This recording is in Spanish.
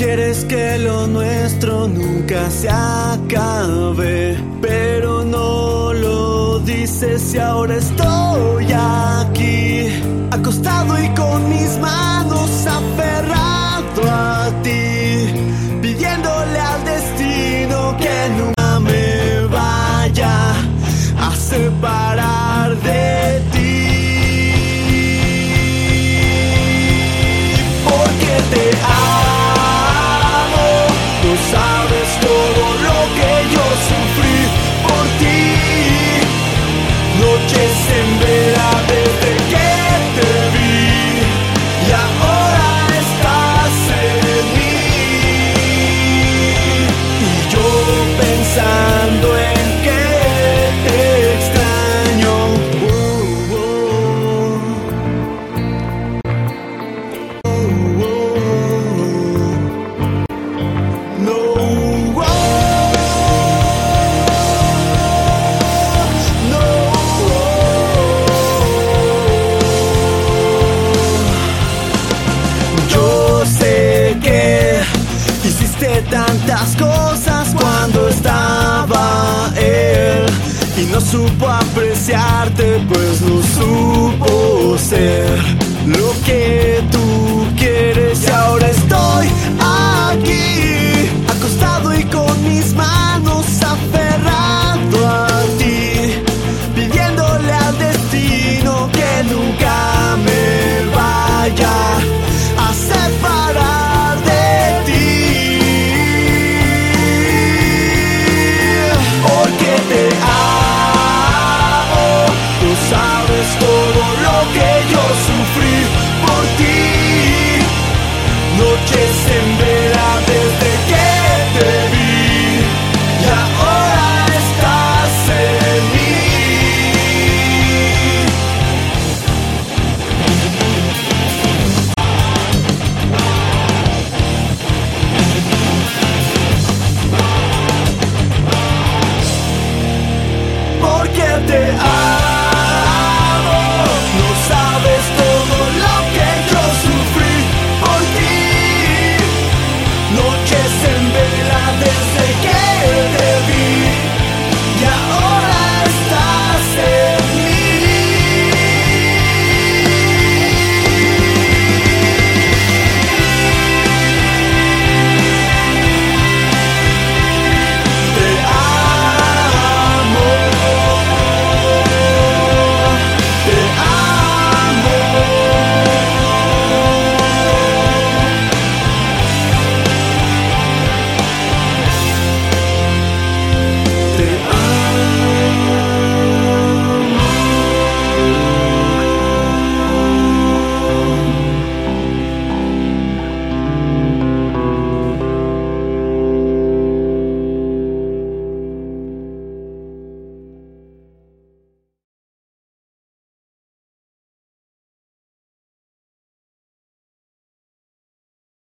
Quieres que lo nuestro nunca se acabe, pero no lo dices y ahora estoy aquí, acostado y con mis manos aferrado a ti, pidiéndole al destino que nunca me vaya a separar de ti, porque te amo, no sabes todo lo que yo sufrí por ti, noches en vela desde que te vi y ahora estás en mí, y yo pensando en que te extraño. Tantas cosas cuando estaba él y no supo apreciarte, pues no supo ser lo que